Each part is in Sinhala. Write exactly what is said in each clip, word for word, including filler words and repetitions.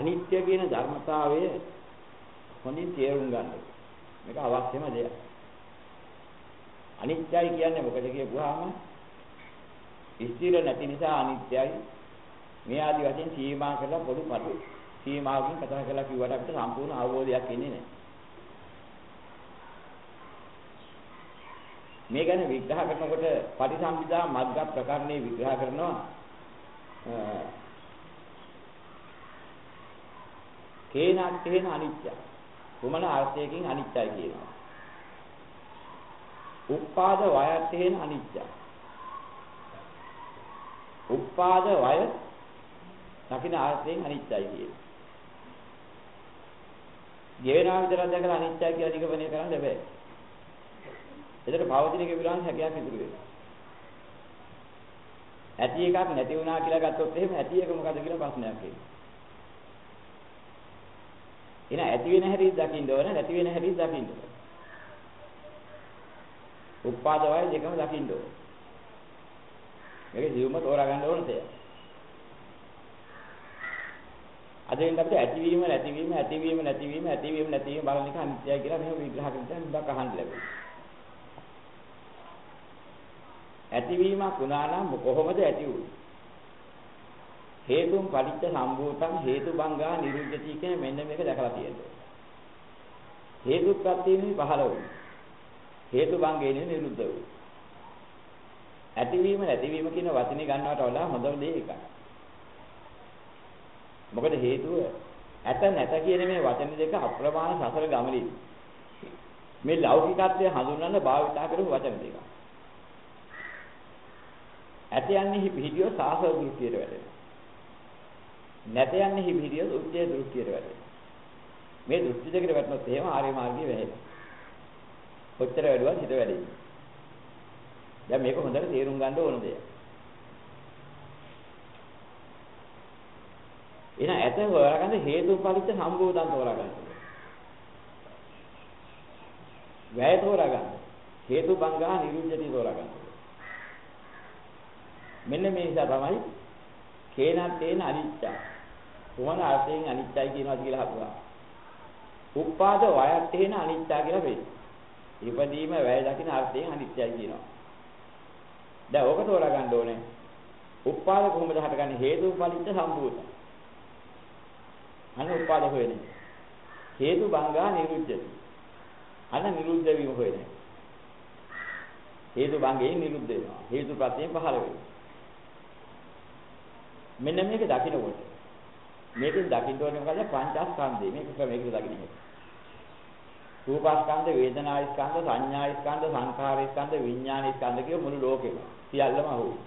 අනිත්‍ය කියන ධර්මතාවය හොඳින් තේරුම් ගන්න. මේක අවශ්‍යම දෙයක්. අනිත්‍යයි කියන්නේ මොකද කියපුවාම ස්ථිර නැති නිසා අනිත්‍යයි. මේ ආදි වශයෙන් සීමා කරලා පොදු පටු සීමාවකින් කතා කරලා කිව්වට අපිට සම්පූර්ණ අවබෝධයක් එන්නේ නැහැ. මේ ගැන විග්‍රහ කරනකොට පටිසම්භිදා මග්ග ප්‍රකරණේ විග්‍රහ කරනවා කේනක් තේන අනිත්‍ය. කුමන අර්ථයකින් අනිත්‍යයි කියනවා. උපාද වය තේන අනිත්‍ය. උපාද වය දකින්න අර්ථයෙන් අනිත්‍යයි කියනවා. ජීවනා විතර දැකලා අනිත්‍යයි කියලා නිගමනය කරන්න බෑ. එතකොට පවතින එක විලාස හැකියාවක් ඉතුරු වෙනවා. ඇති එකක් නැති වුණා කියලා ගත්තොත් එහෙම ඇති එක මොකද කියලා ප්‍රශ්නයක් එනවා. එන ඇති වෙන හැටි දකින්න ඕන නැති වෙන හැටි දකින්න ඕන. උපාද වය දෙකම දකින්න ඕන. මේක ජීවම තෝරා ගන්න ඕන දෙයක්. අද වෙන අපිට ඇතිවීම නැතිවීම ඇතිවීම නැතිවීම ඇතිවීම නැතිවීම බලන එක අනිත්‍යයි කියලා මෙහෙම විග්‍රහ කරලා ඉඳක් අහන්න ලැබෙනවා. ඇතිවීමක් වුණා නම් කොහොමද ඇති වුනේ? හේතුන් පටිච්ච සම්භූතං හේතුබංගා නිරුද්ධති කියන මෙන්න මේක දැකලා තියෙනවා. හේතුප්‍රත්‍යයෙන් පහළ වුනේ. හේතුබංගයෙන් නිරුද්ධ වුනේ. ඇතිවීම නැතිවීම කියන වචනේ ගන්නවට වඩා හොඳම දේ එකයි. මොකද හේතුව ඇත නැත කියන මේ වචන දෙක අප්‍රමාණ සසර ගමනේ මේ ලෞකිකත්වයේ හඳුන්වන්න භාවිතා කරපු වචන දෙක. ඇත යන්නේ හිපිහිදියෝ සාසව දෘෂ්ටියට වැටෙනවා. නැත යන්නේ හිපිහිදියෝ උච්චේ දෘෂ්ටියට වැටෙනවා. මේ දෘෂ්ටි දෙකට වැටෙනොත් එහෙම ආර්ය මාර්ගයේ වැහෙනවා. කොච්චර වැඩුවත් හිත වැඩෙන්නේ. දැන් මේක හොඳට තේරුම් ගන්න ඕන දෙයක්. එන ඇත හොයාගන්න හේතුඵලිත සම්බෝධන් තෝරාගන්න. වැය තෝරාගන්න. හේතු බංගා නිරුද්ධති තෝරාගන්න. මෙන්න මේ නිසා තමයි කේනක් තේන අනිත්‍ය. කොහොමද අර්ථයෙන් අනිත්‍යයි කියනවා කියලා හපුවා. උපාද වයත් තේන අනිත්‍ය කියලා වෙන්නේ. ඉපදීම වැය දකින්න අර්ථයෙන් අනිත්‍යයි කියනවා. දැන් ඕක තෝරාගන්න ඕනේ. උපාද කොහොමද හටගන්නේ? හේතුඵලිත සම්බෝධන. අන්න උපාද හොයන්නේ. හේතු බංගා නිරුද්ධති. අන්න නිරුද්ධ වීම හොයන්නේ. හේතු බංගයෙන් නිරුද්ධ වෙනවා. හේතු ප්‍රත්‍යයෙන් පහළ වෙනවා. මෙන්න මේක දකින්නකොට මේකෙන් දකින්න ඕනේ මොකද? පංචස්කන්ධය. මේක ක්‍රමයකට දකින්න. රූපස්කන්ධ, වේදනාස්කන්ධ, සංඥාස්කන්ධ, සංඛාරස්කන්ධ, විඥානස්කන්ධ කිය මුළු ලෝකෙම සියල්ලම අහුයි.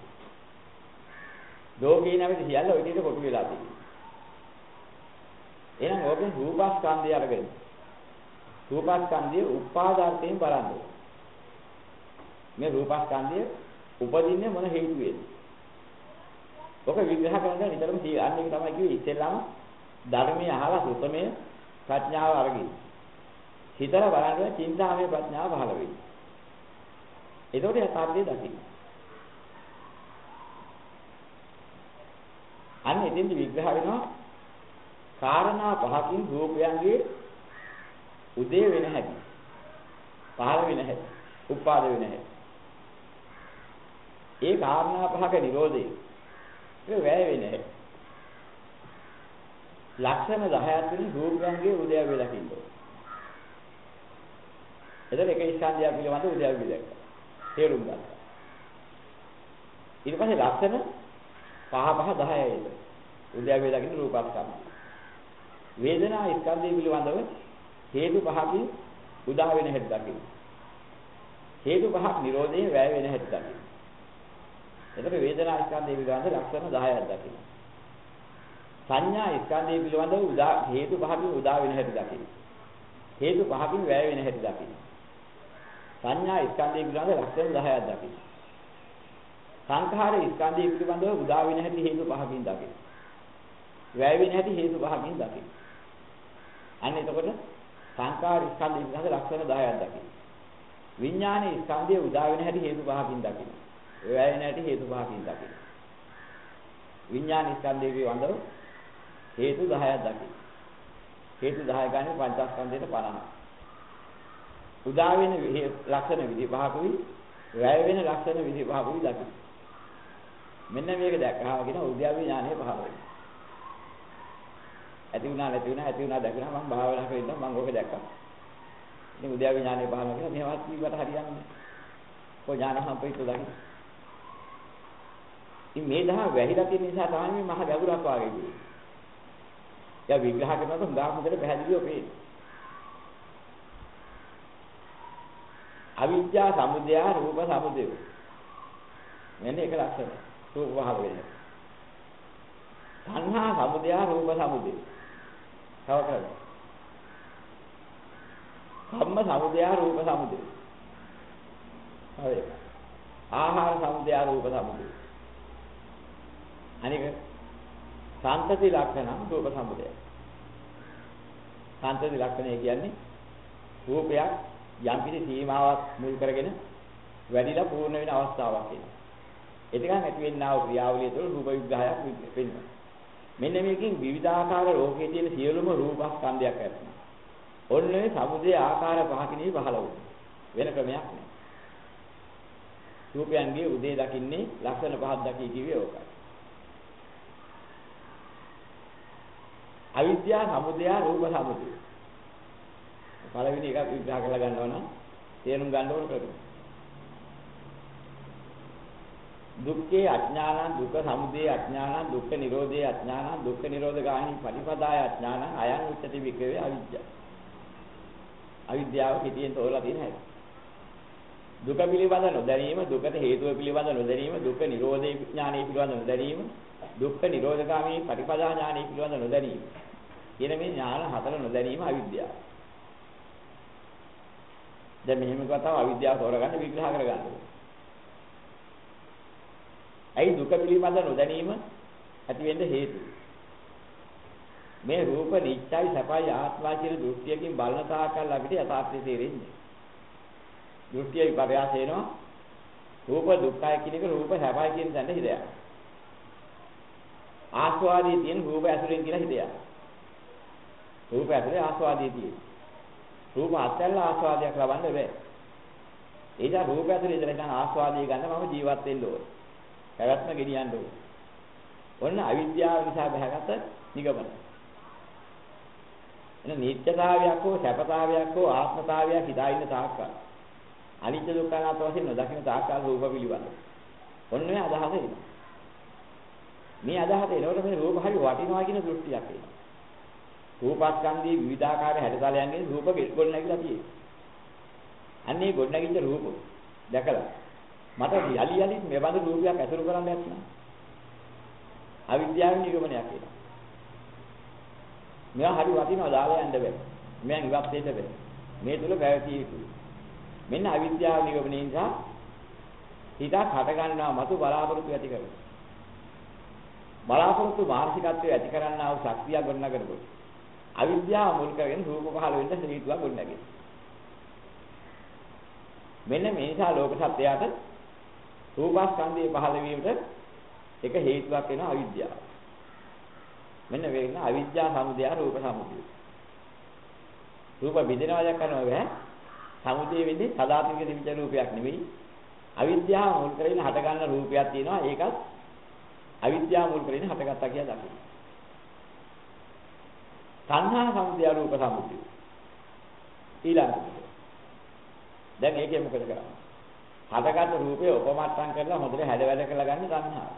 ලෝකේ නැමෙති සියල්ල ඔය විදිහට කොටු වෙලා තියෙනවා. එහෙනම් ඕකෙන් රූපස්කන්ධය අරගෙන රූපස්කන්ධයේ උපාදාර්ථයෙන් බලන්න. මේ රූපස්කන්ධය උපදින්නේ මොන හේතුවෙන්ද? ඔක විග්‍රහ කරන්න නිතරම අන්න ඒක තමයි කිව්වේ ඉස්සෙල්ලාම ධර්මයේ අහලා සුතමේ ප්‍රඥාව අරගෙන. හිතලා බලන්න චින්තාමය ප්‍රඥාව පහළ වෙයි. ඒකෝට යථාර්ථය දකින්න. අන්න එතෙන්දි විග්‍රහ වෙනවා කාරණා පහකින් රූපයන්ගේ උදේ වෙන හැටි. පහළ වෙන හැටි. උපාද වෙන හැටි. ඒ කාරණා පහක නිරෝධය ඒ වැය වෙන හැටි. ලක්ෂණ දහයක් වෙන රූපයන්ගේ උදේ වේ දකින්න. එතන එක ස්කන්ධය පිළිබඳ උදේ වේ දැක්ක. තේරුම් ගන්න. ඊට පස්සේ ලක්ෂණ පහ පහ දහයයි. උදේ වේ දකින්න රූපස්කන්ධ. වේදනා ස්කන්ධය පිළිබඳව හේතු පහකින් උදා වෙන හැටි දකින්න. හේතු පහක් නිරෝධයෙන් වැය වෙන හැටි දකින්න. එතකොට වේදනා ස්කන්ධය පිළිබඳව ලක්ෂණ දහයක් දකින්න. සංඥා ස්කන්ධය පිළිබඳව උදා හේතු පහකින් උදා වෙන හැටි දකින්න. හේතු පහකින් වැය වෙන හැටි දකින්න. සංඥා ස්කන්ධය පිළිබඳව ලක්ෂණ දහයක් දකින්න. සංඛාර ස්කන්ධය පිළිබඳව උදා වෙන හැටි හේතු පහකින් දකින්න. වැය වෙන හැටි හේතු පහකින් දකින්න. අන්න එතකොට සංඛාර ස්කන්ධය පිළිබඳව ලක්ෂණ දහයක් දකින්න. විඥානයේ ස්කන්ධය උදා වෙන හැටි හේතු පහකින් දකින්න. වැය වෙන හැටි හේතු පහකින් දකින්න. විඥාන ස්කන්ධය පිළිබඳව හේතු දහයක් දකින්න. හේතු දහය ගන්නේ පංචස්කන්ධයට පනහක්. උදා වෙන ලක්ෂණ විදි පහකුයි වැය වෙන ලක්ෂණ විදි පහකුයි දකින්න. මෙන්න මේක දැක්කහම කියන උද්‍යාවේ ඥානය පහළ වෙනවා. ඇති වුණා නැති වුණා ඇති වුණා දැක්කම මම භාවනා කරලා මම ඕක දැක්කා. ඉතින් උද්‍යාවේ ඥානය පහළ වෙනවා මේවත් කීවට හරියන්නේ නැහැ. කො ඥාන සම්ප්‍රයුක්ත දකින්න. ඉතින් මේ දහ වැහිලා තියෙන නිසා තමයි මේ මහ ගැඹුරක් වාගේ කියන්නේ. යා විග්‍රහ කරනකොට හුඟක් හොඳට පැහැදිලිව පේනවා. අවිද්‍යා සමුදය රූප සමුදය. මෙන්න එක ලක්ෂණය. රූප පහළ වෙන්නේ. තණ්හා සමුදය රූප සමුදය. තව කරගන්න. කම්ම සමුදය රූප සමුදය. හරි. ආහාර සමුදය රූප සමුදය. අනික සාන්තති ලක්ෂණ රූප සමුදය. සාන්තති ලක්ෂණය කියන්නේ රූපයක් යම් කිසි සීමාවක් මුල් කරගෙන වැඩිලා පූර්ණ වෙන අවස්ථාවක් එනවා. එතකන් ඇති වෙන්නා වූ ක්‍රියාවලිය තුළ රූප විග්‍රහයක් වෙනවා. මෙන්න මේකෙන් විවිධාකාර ලෝකයේ තියෙන සියලුම රූපස්කන්ධයක් ඇතිවෙනවා. ඔන්නේ සමුදේ ආකාර පහකිනේ පහළ වුණා. වෙන ක්‍රමයක් නෑ. රූපයන්ගේ උදේ දකින්නේ ලක්ෂණ පහක් දකි කිව්වේ ඕකයි. අවිද්‍යා සමුදය රූප සමුදය. පළවෙනි එකක් විග්‍රහ කරලා ගන්නවා නම් තේරුම් ගන්න ඕන කරුණ. දුක්ඛේ අඥානං දුක්ඛ සමුදය අඥානං දුක්ඛ නිරෝධේ අඥානං දුක්ඛ නිරෝධ ගාහිනී පටිපදාය අඥානං අයං උච්චති වික්‍රේ අවිද්‍යාව. අවිද්‍යාව පිටියෙන් තෝරලා තියෙන හැටි. දුක පිළිබඳ නොදැනීම දුකට හේතුව පිළිබඳ නොදැනීම දුක්ඛ නිරෝධේ ඥානෙ පිළිබඳ නොදැනීම දුක්ඛ නිරෝධගාමී පටිපදා ඥානෙ පිළිබඳ නොදැනීම. කියන මේ ඥාන හතර නොදැනීම අවිද්‍යාව. දැන් මෙහෙම කතාව අවිද්‍යාව තෝරගන්න විග්‍රහ කරගන්න ඕනේ. ඇයි දුක පිළිබඳ නොදැනීම ඇති වෙන්න හේතුව? මේ රූප නිත්‍යයි සපයි ආත්මා කියන දෘෂ්ටියකින් බලන තාක්කල් අපිට යථාර්ථය තේරෙන්නේ. දෘෂ්ටිය විපර්යාස වෙනවා. රූප දුක්ඛය කියන එක රූප සපයි කියන තැනට හිත යනවා. ආස්වාදී තියෙන රූප ඇසුරෙන් කියලා හිත යනවා. රූප ඇසුරේ ආස්වාදී තියෙන. රූප අත්හැරලා ආස්වාදයක් ලබන්න බෑ. ඒ නිසා රූප ඇතුලේ ඉඳලා ගන්න ආස්වාදය ගන්න මම ජීවත් වෙන්න ඕනේ. පැවැත්ම ගෙනියන්න ඕනේ. ඔන්න අවිද්‍යාව නිසා බහගත නිගමන. එන නිත්‍යතාවයක් හෝ සැපතාවයක් හෝ ආත්මතාවයක් හිතා ඉන්න තාක්කල් අනිත්‍ය දුක්ඛ අනාත්ම වශයෙන් නොදකින්න තාක්කල් රූප පිළිබඳ. ඔන්න මේ අදහස එනවා. මේ අදහස එනකොට මේ රූප හරි වටිනවා කියන දෘෂ්ටියක් එනවා. රූපස්කන්ධයේ විවිධාකාර හැඩතලයන්ගෙන් රූප ගොඩ නැගිලා තියෙනවා. අන්නේ ගොඩ නැගිච්ච රූප දැකලා මට යලි යලි මේ බඳු රූපයක් ඇසුරු කරන්න නැත්නම් අවිද්‍යාව නිගමනයක් එනවා. මෙයා හරි වටිනවා දාලා යන්න බෑ. මෙයන් ඉවත් වෙන්න බෑ. මේ තුල පැවතිය යුතුයි. මෙන්න අවිද්‍යාව නිගමනයේ නිසා හිතක් හට ගන්නවා මතු බලාපොරොත්තු ඇති කරගන්න. බලාපොරොත්තු මානසිකත්වය ඇති කරන්නා වූ ශක්තිය ගොඩනගනකොට අවිද්‍යාව මුල් කරගෙන රූප පහළ වෙන්න හේතුවක් ගොඩනගෙනවා. මෙන්න මේ නිසා ලෝක සත්‍යයට රූපස්කන්ධයේ පහළ වීමට එක හේතුවක් වෙනවා අවිද්‍යාව. මෙන්න වෙන අවිද්‍යා සමුදය රූප සමුදය. රූප බිඳිනවා දැක්කනවා බෑ. සමුදය වෙන්නේ සදාතනික තිබිච්ච රූපයක් නෙවෙයි. අවිද්‍යාව මුල් කරගෙන හට ගන්න රූපයක් තියෙනවා. ඒකත් අවිද්‍යාව මුල් කරගෙන හටගත්තා කියලා දකින්න. තණ්හා සමුදය රූප සමුදය. ඊළඟට දැන් ඒකේ මොකද කරන්නේ? හටගත් රූපේ උපමට්ටම් කරලා හොඳට හැඩ වැඩ කරලා ගන්න තණ්හාව.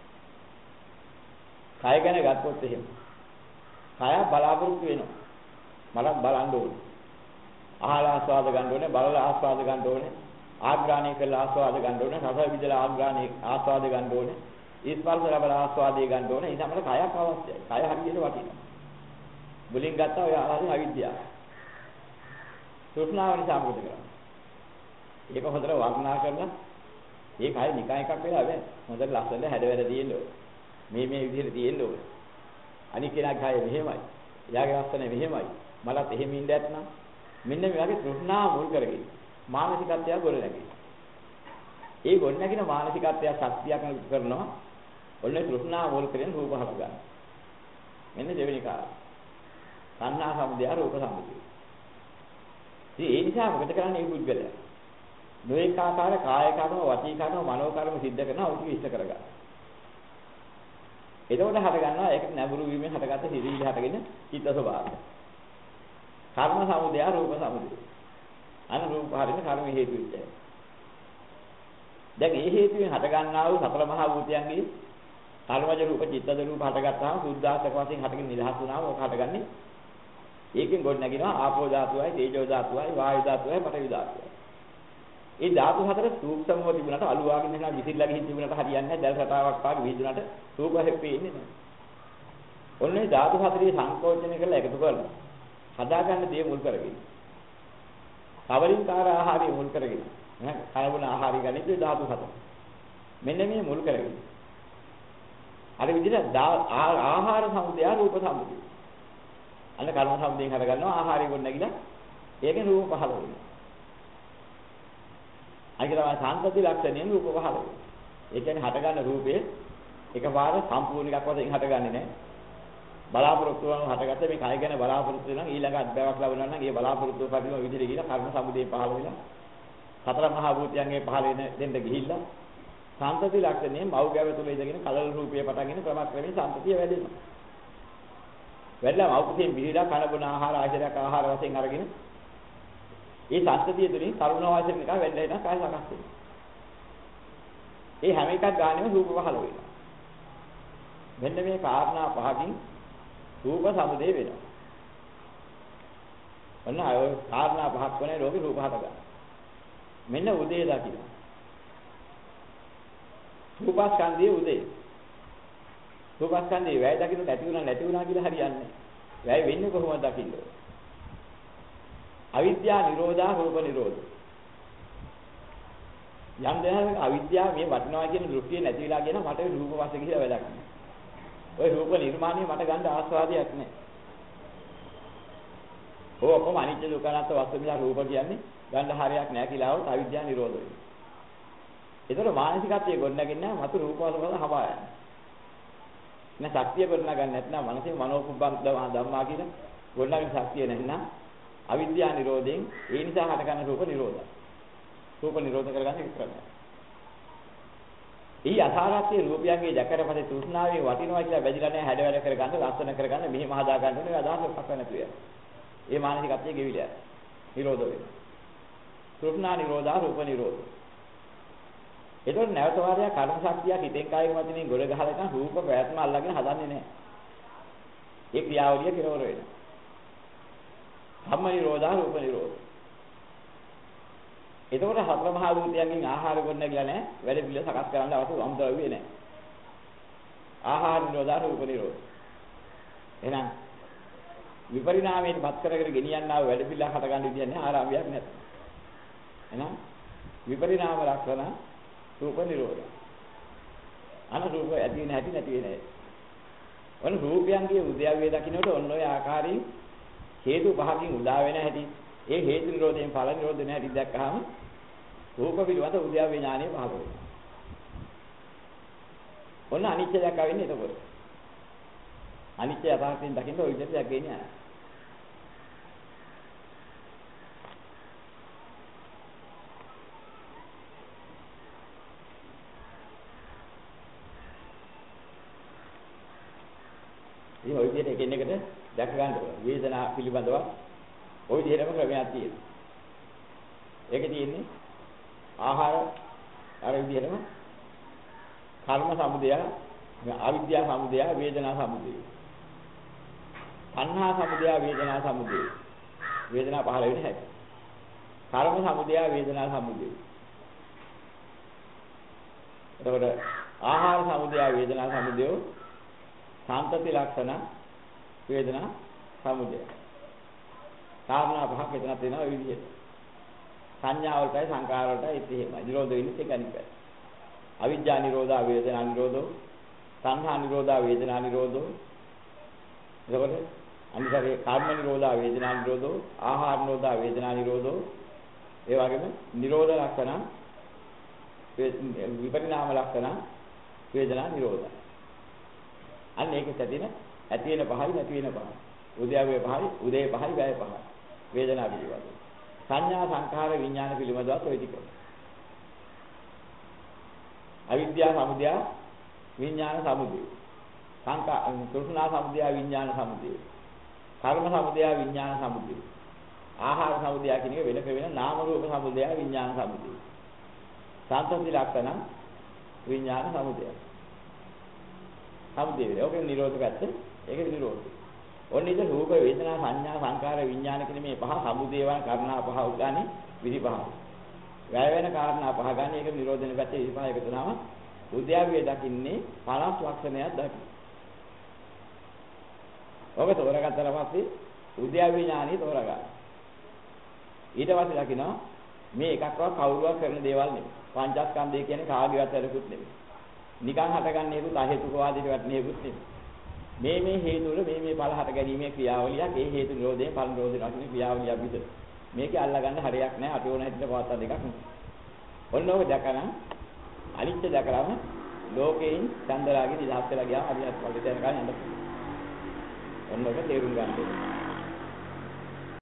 කය ගැන ගත්තොත් එහෙම. කය බලාපොරොත්තු වෙනවා. මලක් බලන්න ඕනේ. අහලා ආස්වාද ගන්න ඕනේ, බලලා ආස්වාද ගන්න ඕනේ, ආග්‍රහණය කරලා ආස්වාද ගන්න ඕනේ, රස විඳලා ආග්‍රහණය ආස්වාද ගන්න ඕනේ, ස්පර්ශ ලබලා ආස්වාදය ගන්න ඕනේ. ඒ තමයි කයක් අවශ්‍යයි. කය හරියට වටිනවා. මුලින් ගත්තා ඔය ආලාදී අවිද්‍යාව. තෘෂ්ණාව නිසා මොකද කරන්නේ? ඒක හොඳට වර්ණනා කරලා ඒ කය නිකන් එකක් වෙලා බෑ. හොඳට ලස්සන හැඩ වැඩ තියෙන්න ඕනේ. මේ මේ විදිහට තියෙන්න ඕනේ. අනික කෙනාගේ කය මෙහෙමයි. එයාගේ ලස්සන මෙහෙමයි. මලත් එහෙම ඉන්න ඇත්නම් මෙන්න මේ වගේ තෘෂ්ණාව මුල් කරගෙන මානසිකත්වය ගොඩනැගෙයි. ඒ ගොඩනැගෙන මානසිකත්වය ශක්තියක් කරනවා. ඔන්න තෘෂ්ණාව මුල් කරගෙන රූප හට ගන්න. මෙන්න දෙවෙනි කාරණා. සංහා සමුදය රූප සමුදය. ඉතින් ඒ නිසා මොකද කරන්නේ මේ පුද්ගලයා? නොඑක ආකාර කාය කර්ම, වචී කර්ම, මනෝ කර්ම සිද්ධ කරනවා උටි ඉෂ්ට කරගන්න. එතකොට හට ගන්නවා ඒකට නැඹුරු වීමෙන් හටගත්ත සිරිවිලි හටගෙන චිත්ත ස්වභාවය. කර්ම සමුදය රූප සමුදය. අනුරූප හරින කර්ම හේතු විචය. දැන් මේ හේතුවෙන් හට ගන්නා වූ සතර මහා භූතයන්ගේ කර්මජ රූප, චිත්තජ රූප හටගත්තාම සුද්ධාස්තක වශයෙන් හටගෙන නිදහස් වුණාම ඔක හටගන්නේ ඒකෙන් ගොඩ නැගිනවා ආපෝ ධාතුවයි, තේජෝ ධාතුවයි, වායු ධාතුවයි, පඨවි ධාතුවයි. මේ ධාතු හතර සූක්ෂමව තිබුණාට අලුවාගෙන යනවා විසිරලා ගිහින් තිබුණාට හරියන්නේ නැහැ. දැල් රටාවක් පාගේ විහිදුනට රූප හැප්පෙන්නේ නැහැ. ඔන්නේ ධාතු හතරේ සංකෝචනය කරලා එකතු කරලා හදාගන්න දේ මුල් කරගෙන. කවලින්කාර ආහාරය මුල් කරගෙන. නේද? කයවුන ආහාරය ගන්නේ ධාතු හතර. මෙන්න මේ මුල් කරගෙන. අර විදිහට ආහාර සමුදය රූප සමුදය. අන්න කර්ම සමුදයෙන් හට ගන්නවා ආහාරය ගොඩ නැගිලා ඒකෙන් රූප පහළ වෙනවා. අනික තමයි සාන්තති ලක්ෂණයෙන් රූප පහළ වෙනවා. ඒ කියන්නේ හට ගන්න රූපේ එකපාර සම්පූර්ණ එකක් වශයෙන් හටගන්නේ නැහැ. බලාපොරොත්තු වන හටගත්ත මේ කය ගැන බලාපොරොත්තු වෙනවා ඊළඟ අත්දැකීමක් ලැබුණා නම් ඒ බලාපොරොත්තු පරිදි විදිහට ගිහිලා කර්ම සමුදේ පහළ වෙලා සතර මහා භූතයන්ගේ පහළ වෙන දෙන්න ගිහිල්ලා සාන්තති ලක්ෂණයෙන් මව්ගැව තුල ඉඳගෙන කලල රූපය පටන්ගෙන ක්‍රමක්‍රමයෙන් සාන්තතිය වැඩෙනවා. වැඩිලා මව්කුසෙන් බිහිලා කන බොන ආහාර ආශ්‍රයක ආහාර වශයෙන් අරගෙන ඒ සාන්තතිය තුලින් තරුණ වයසෙන් එක වෙන්න එන කාය සකස් වෙනවා. ඒ හැම එකක් ගානෙම රූප පහළ වෙනවා. මෙන්න මේ කාරණා පහකින් රූප සමුදේ වෙනවා. ඔන්න අය කාරණා පහක් වනේ ලෝකේ රූප හත ගන්න. මෙන්න උදේ දකින්න. රූපස්කන්ධයේ උදේ. රූපස්කන්ධයේ වැය දකින්න නැති වුණා නැති වුණා කියලා හරියන්නේ නැහැ. වැය වෙන්නේ කොහොමද දකින්න? අවිද්‍යා නිරෝධා රූප නිරෝධ. යම් දෙයක් අවිද්‍යාව මේ වටිනවා කියන දෘෂ්ටිය නැති වෙලා කියන මට රූප වශයෙන් කියලා වැඩක් නැහැ. ওই රූප නිර්මාණය මට ගන්න ආස්වාදයක් නැහැ. ඕක කොහොම අනිත්‍ය දුක්ඛ අනාත්ම වස්තු නිසා රූප කියන්නේ ගන්න හරියක් නැහැ කියලා આવොත් අවිද්‍යාව නිරෝධ වෙනවා. ඒතර මානසිකත්වයේ ගොඩනගන්නේ මතු රූප වල හවා යනවා. නැ ශක්තිය ගොඩනගන්නේ නැත්නම් මනසේ මනෝකුබ්බං ධම්මා කියන ගොඩනගන ශක්තිය නැත්නම් අවිද්‍යාව නිරෝධයෙන් ඒ නිසා හටගන්න රූප නිරෝධය. රූප නිරෝධ කරගන්න විතරයි. ඊ අසාරාත්‍ය රූපයන්ගේ දැකලා පස්සේ තෘෂ්ණාවේ වටිනවා කියලා බැඳිලා නැහැ හැඩ වැඩ කරගන්න ලස්සන කරගන්න මෙහෙම හදා ගන්න ඕනේ අදහසක් පස්ස නැතුව යනවා. ඒ මානසිකත්වයේ ගෙවිලා නිරෝධ වෙනවා. තෘෂ්ණා නිරෝධා රූප නිරෝධ. ඒතකොට නැවත වාරයක් කර්ම ශක්තියක් හිතෙන් කායෙන් වචනෙන් ගොඩ ගහලා නැත්නම් රූප ප්‍රයත්න අල්ලගෙන හදන්නේ නැහැ. ඒ ක්‍රියාවලිය කෙරවර වෙනවා. ධම්ම නිරෝධා රූප නිරෝධ. එතකොට හතර මහා භූතයන්ගෙන් ආහාර ගොඩ නැගිලා නැහැ. වැඩ පිළිවෙල සකස් කරන්න අවශ්‍ය අමුද්‍රව්‍ය නැහැ. ආහාර නිරෝධා රූප නිරෝධ. එහෙනම් විපරිණාමයෙන් පත් කරගෙන ගෙනියන්නා වූ වැඩ පිළිවෙල හට ගන්න විදිය නැහැ ආරම්භයක් නැත. එහෙනම් විපරිණාම ලක්ෂණ රූප නිරෝධ. අන රූප ඇති වෙන හැටි නැති වෙන හැටි. ඔන්න රූපයන්ගේ උද්‍යව්‍ය දකින්නට ඔන්න ඔය ආකාරයෙන් හේතු පහකින් උදා වෙන හැටි ඒ හේතු නිරෝධයෙන් ඵල නිරෝධ වෙන හැටි දැක්කහම රූප පිළිබඳ උද්‍යව්‍ය ඥානෙ පහළ වෙනවා. ඔන්න අනිත්‍ය දැක්කා වෙන්නේ එතකොට. අනිත්‍ය යථාර්ථයෙන් දකින්න ඔය විදිහට දැක්කේ නෑ. ඉතින් ওই විදිහට එකින් එකට දැක ගන්න ඕන. වේදනා පිළිබඳව ওই විදිහටම ක්‍රමයක් තියෙනවා. ඒකේ තියෙන්නේ ආහාර අර විදිහටම කර්ම සමුදය, අවිද්‍යා සමුදය, වේදනා සමුදය. තණ්හා සමුදය, වේදනා සමුදය. වේදනා පහළ වෙන්නේ නැහැ. කර්ම සමුදය, වේදනා සමුදය. එතකොට ආහාර සමුදය, වේදනා සමුදය සාන්තති ලක්ෂණ වේදනා සමුදය. කාරණා පහක් එතන තියෙනවා ওই විදිහට. සංඥා වලටයි සංකාර වලටයි ඉති එහෙමයි. නිරෝධ වෙන්නේ ඒක අනිපයි. අවිජ්ජා නිරෝධා වේදනා නිරෝධෝ, සංහා නිරෝධා වේදනා නිරෝධෝ. එතකොට අනිතරේ කර්ම නිරෝධා වේදනා නිරෝධෝ, ආහාර නිරෝධා වේදනා නිරෝධෝ. ඒ වගේම නිරෝධ ලක්ෂණ විපරිණාම ලක්ෂණ වේදනා නිරෝධය. අන්න ඒකත් ඇදින ඇති වෙන පහයි නැති වෙන පහයි. උද්‍යව්‍ය පහයි, උදේ පහයි, වැය පහයි. වේදනා පිළිබඳ. සංඥා සංඛාර විඥාන පිළිබඳවත් ඔය ටික. අවිද්‍යාව සමුදය විඥාන සමුදය. සංකා තෘෂ්ණා සමුදය විඥාන සමුදය. කර්ම සමුදය විඥාන සමුදය. ආහාර සමුදය කියන එක වෙන වෙන නාම රූප සමුදය විඥාන සමුදය. සාන්තති ලක්ෂණ විඥාන සමුදය. සමුදය වේ. ඔකේ නිරෝධ පැත්ත. ඒක නිරෝධ. ඔන්න ඉතින් රූප වේදනා සංඥා සංකාර විඥාන කියන මේ පහ සමුදය වන කර්ණා පහ උදානේ විදි පහ. වැය වෙන කාරණා පහ ගන්න ඒක නිරෝධන පැත්තේ විදි පහ එකතු වුණාම උද්‍යාවයේ දකින්නේ පහළොස් ලක්ෂණයක් දකින්න. ඔබ තෝරගත්තට පස්සේ උද්‍යාව විඥානිය තෝරගන්න. ඊට පස්සේ දකිනවා මේ එකක්වත් කවුරුවක් කරන දේවල් නෙමෙයි. පංචස්කන්ධය කියන්නේ කාගේවත් වැඩකුත් නෙමෙයි. නිකන් හටගන්නේ හේතු තහේතුක වාදයට වැටෙන හේතුත් නෙමෙයි. මේ මේ හේතු වල මේ මේ ඵල හට ගැනීමේ ක්‍රියාවලියක් ඒ හේතු නිරෝධයෙන් ඵල නිරෝධයෙන් අකින ක්‍රියාවලියක් විතර. මේකේ අල්ලගන්න හරියක් නැහැ අටෝන හැටියට පවත්තා දෙකක් නෙමෙයි. ඔන්න ඔක දැකලා අනිත්‍ය දැකලාම ලෝකයෙන් චන්දරාගේ නිදහස් වෙලා ගියා අරියත් වලට යනකම් යන්න. ඔන්න ඔක තේරුම් ගන්න ඕනේ.